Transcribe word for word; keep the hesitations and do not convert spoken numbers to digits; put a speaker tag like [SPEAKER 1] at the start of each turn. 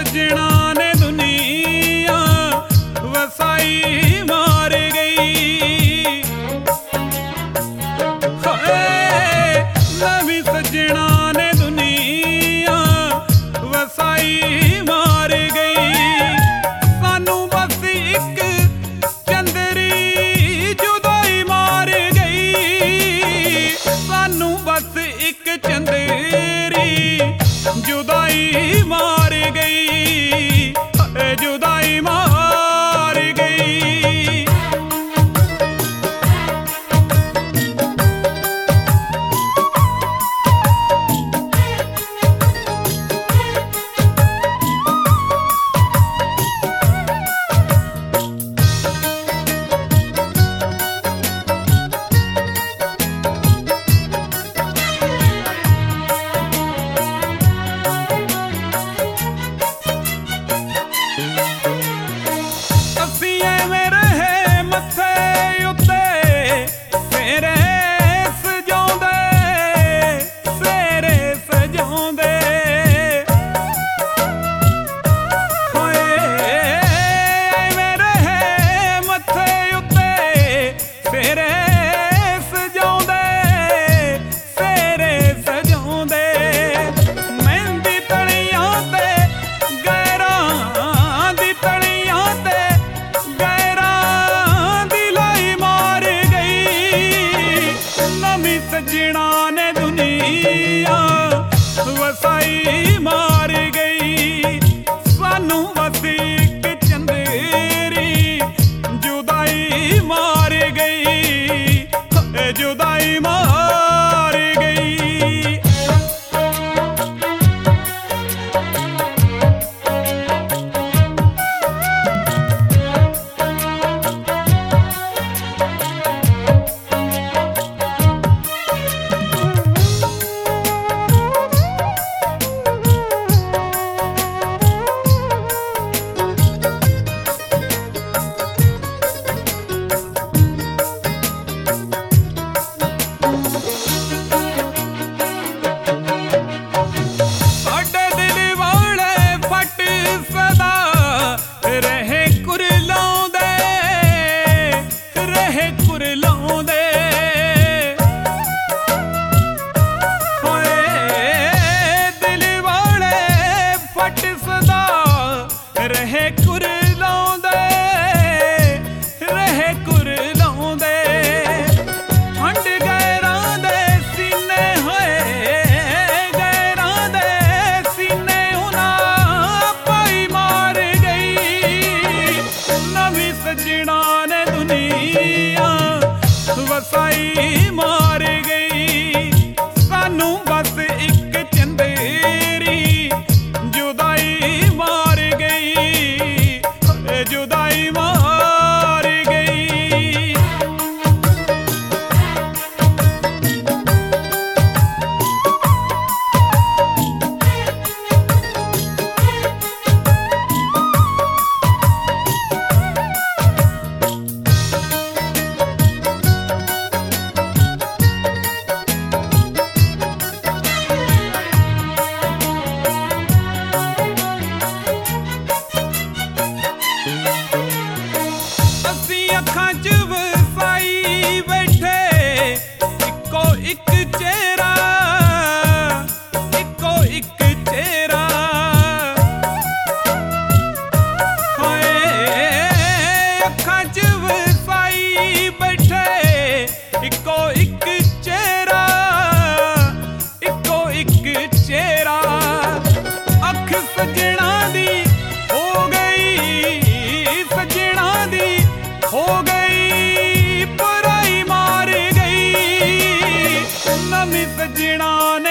[SPEAKER 1] सजना ने दुनिया वसाई मार गई। नवी सजना ने दुनिया वसाई मार गई। सानू बस एक चंदरी जुदाई मार गई। सानू बस एक चंदरी जुदाई मार गई, जुदाई मार गई। सजना ने दुनिया वसाई मार गई। सानू बस एक चंदेरी जुदाई मार गई, जुदाई मार गई। रहे कुरलाउंदे, रहे कुरलाउंदे। ठंड गैरां दे सीने होए, गैरां दे सीने उन्हां पाई मार गई। नवी सजना ने दुनिया वसाई मार गई। सानू बस एक चंदेरी जुदाई मार गई, जुदाई मार गई। अखां च वसाई बैठे इको एक चेहरा, इको एक चेहरा। होए अखां च वसाई बैठे इको एक चेहरा, इको एक चेहरा। अख सजना दी हो गई, सजना दी हो गई, पराई मार गई। नवी सजना ने